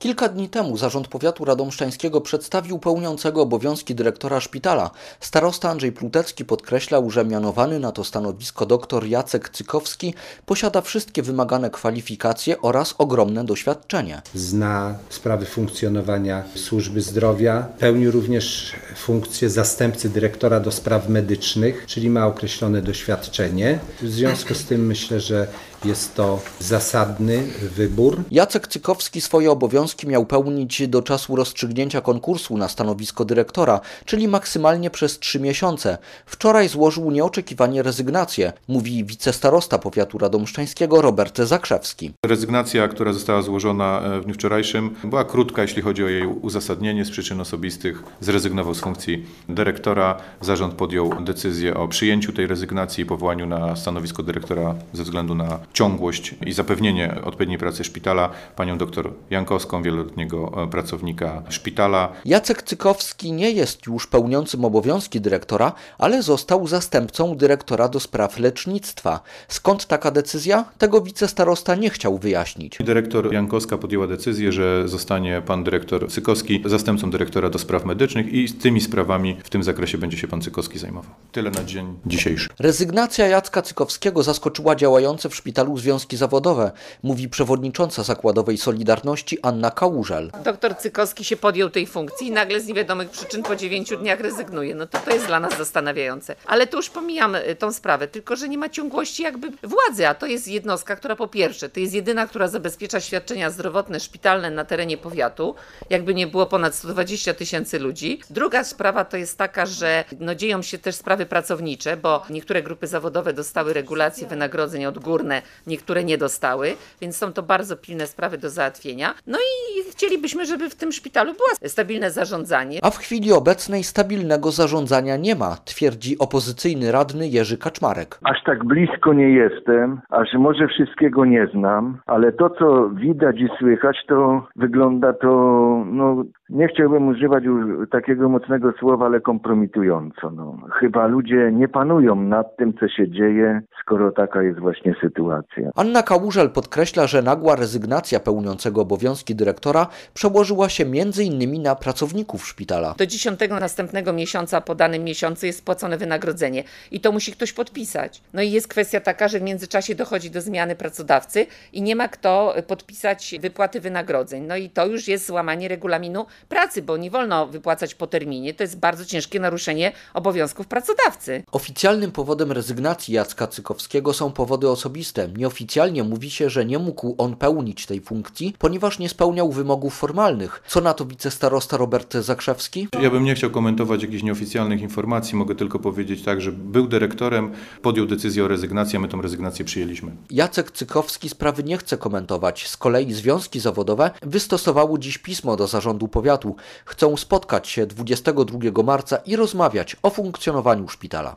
Kilka dni temu Zarząd Powiatu Radomszczańskiego przedstawił pełniącego obowiązki dyrektora szpitala. Starosta Andrzej Plutecki podkreślał, że mianowany na to stanowisko dr Jacek Cykowski posiada wszystkie wymagane kwalifikacje oraz ogromne doświadczenie. Zna sprawy funkcjonowania służby zdrowia, pełni również funkcję zastępcy dyrektora do spraw medycznych, czyli ma określone doświadczenie. W związku z tym myślę, że jest to zasadny wybór. Jacek Cykowski swoje obowiązki miał pełnić do czasu rozstrzygnięcia konkursu na stanowisko dyrektora, czyli maksymalnie przez 3 miesiące. Wczoraj złożył nieoczekiwanie rezygnację, mówi wicestarosta powiatu radomszczańskiego Robert Zakrzewski. Rezygnacja, która została złożona w dniu wczorajszym, była krótka, jeśli chodzi o jej uzasadnienie. Z przyczyn osobistych zrezygnował z funkcji dyrektora. Zarząd podjął decyzję o przyjęciu tej rezygnacji i powołaniu na stanowisko dyrektora ze względu na ciągłość i zapewnienie odpowiedniej pracy szpitala panią dr Jankowską, wieloletniego pracownika szpitala. Jacek Cykowski nie jest już pełniącym obowiązki dyrektora, ale został zastępcą dyrektora do spraw lecznictwa. Skąd taka decyzja? Tego wicestarosta nie chciał wyjaśnić. Dyrektor Jankowska podjęła decyzję, że zostanie pan dyrektor Cykowski zastępcą dyrektora do spraw medycznych i z tymi sprawami w tym zakresie będzie się pan Cykowski zajmował. Tyle na dzień dzisiejszy. Rezygnacja Jacka Cykowskiego zaskoczyła działające w szpitalu związki zawodowe, mówi przewodnicząca zakładowej Solidarności Anna Kałużel. Doktor Cykowski się podjął tej funkcji i nagle z niewiadomych przyczyn po 9 dniach rezygnuje. No to jest dla nas zastanawiające. Ale tu już pomijamy tą sprawę, tylko że nie ma ciągłości jakby władzy, a to jest jednostka, która po pierwsze, to jest jedyna, która zabezpiecza świadczenia zdrowotne, szpitalne na terenie powiatu, jakby nie było ponad 120 000 ludzi. Druga sprawa to jest taka, że dzieją się też sprawy pracownicze, bo niektóre grupy zawodowe dostały regulacje wynagrodzeń odgórne, niektóre nie dostały, więc są to bardzo pilne sprawy do załatwienia. No i chcielibyśmy, żeby w tym szpitalu było stabilne zarządzanie. A w chwili obecnej stabilnego zarządzania nie ma, twierdzi opozycyjny radny Jerzy Kaczmarek. Aż tak blisko nie jestem, aż może wszystkiego nie znam, ale to co widać i słychać, to wygląda nie chciałbym używać już takiego mocnego słowa, ale kompromitująco. Chyba ludzie nie panują nad tym, co się dzieje, skoro taka jest właśnie sytuacja. Anna Kałużel podkreśla, że nagła rezygnacja pełniącego obowiązki dyrektora przełożyła się m.in. na pracowników szpitala. Do 10 następnego miesiąca po danym miesiącu jest płacone wynagrodzenie i to musi ktoś podpisać. No i jest kwestia taka, że w międzyczasie dochodzi do zmiany pracodawcy i nie ma kto podpisać wypłaty wynagrodzeń. No i to już jest złamanie regulaminu pracy, bo nie wolno wypłacać po terminie. To jest bardzo ciężkie naruszenie obowiązków pracodawcy. Oficjalnym powodem rezygnacji Jacka Cykowskiego są powody osobiste. Nieoficjalnie mówi się, że nie mógł on pełnić tej funkcji, ponieważ nie spełniał wymogów formalnych. Co na to wicestarosta Robert Zakrzewski? Ja bym nie chciał komentować jakichś nieoficjalnych informacji, mogę tylko powiedzieć tak, że był dyrektorem, podjął decyzję o rezygnacji, a my tą rezygnację przyjęliśmy. Jacek Cykowski sprawy nie chce komentować. Z kolei związki zawodowe wystosowały dziś pismo do zarządu powiatu. Chcą spotkać się 22 marca i rozmawiać o funkcjonowaniu szpitala.